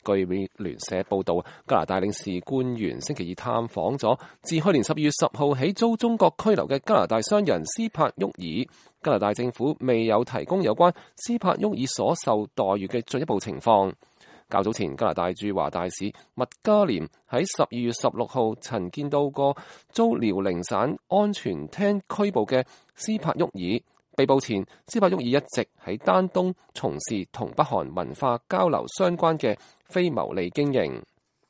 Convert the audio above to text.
據聯社報道，加拿大領事官員星期二探訪咗自去年12月10號起遭中國拘留嘅加拿大商人斯帕沃爾。加拿大政府未有提供有關斯帕沃爾所受待遇嘅進一步情況。較早前，加拿大駐華大使麥嘉廉喺12月16號曾見到過遭遼寧省安全廳拘捕嘅斯帕沃爾。被捕前，斯帕沃爾一直喺丹東從事同北韓文化交流相關嘅非牟利經營。